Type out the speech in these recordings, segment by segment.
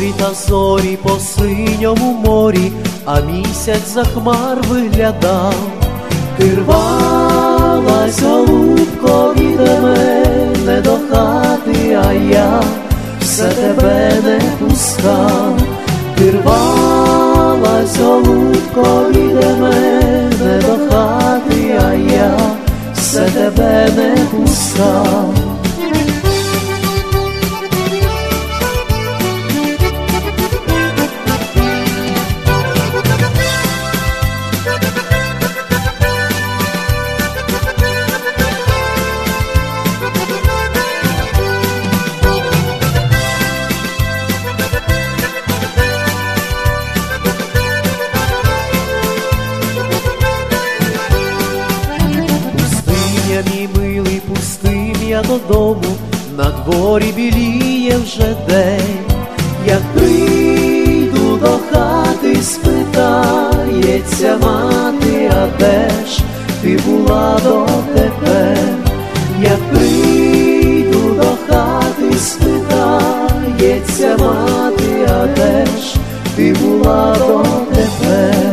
та зорі по синьому морі, а місяць за хмар виглядав. Ти рвалась, голубко, від мене до хати, а я все тебе не пускав. Ти рвалась, голубко, від мене до хати, а я все тебе не пускав. Мій милий, пустим я додому, на дворі біліє вже день. Як прийду до хати, спитається мати, а де ж ти була дотепер? Як прийду до хати, спитається мати, а де ж ти була дотепер?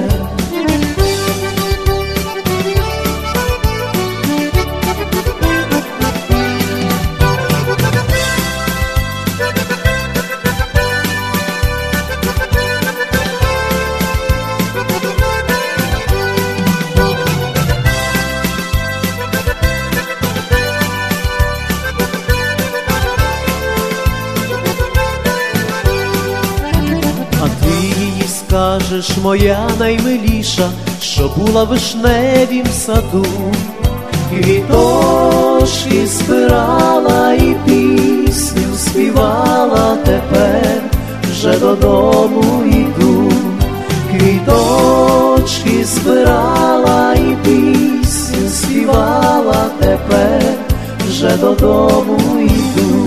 Скажеш, моя наймиліша, що була в вишневім саду, квіточки збирала і пісню співала, тепер вже додому йду. Квіточки збирала і пісню співала, тепер вже додому йду.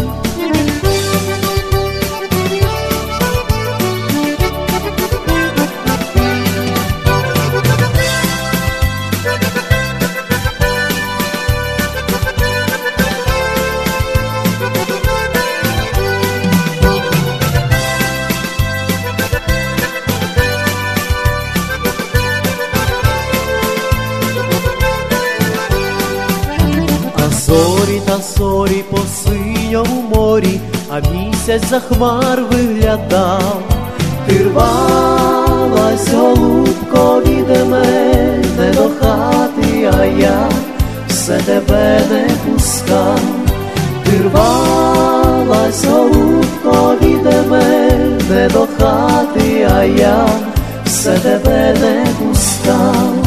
Зорі та зорі по синьому морі, а місяць за хмар виглядав. Ти рвалась, голубко, від мене до хати, а я все тебе не пускав. Ти рвалась, голубко, від мене до хати, а я все тебе не пускав.